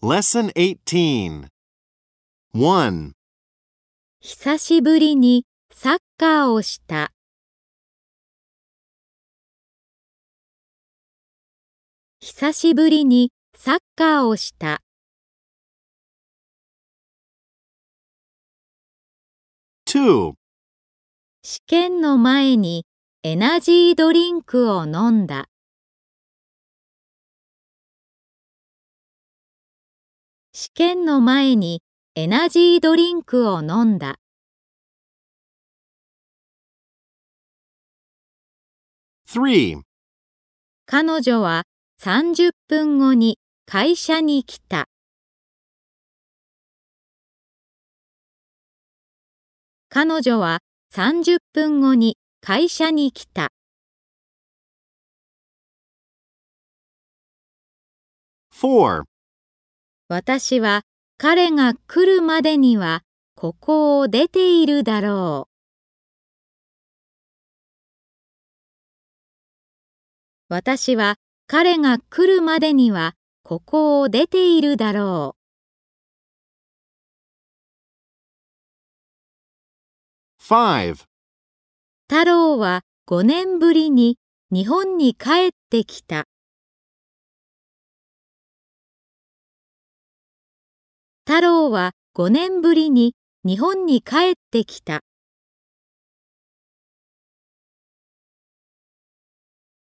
Lesson 18 1. 久しぶりにサッカーをした。久しぶりにサッカーをした。 2. 試験の前にエナジードリンクを飲んだ。試験の前にエナジードリンクを飲んだ。 3. 彼女は30分後に会社に来た。彼女は30分後に会社に来た。 4. 私は彼が来るまでにはここを出ているだろう。私は彼が来るまでにはここを出ているだろう。 5. 太郎は5年ぶりに日本に帰ってきた。太郎は5年ぶりに日本に帰ってきた。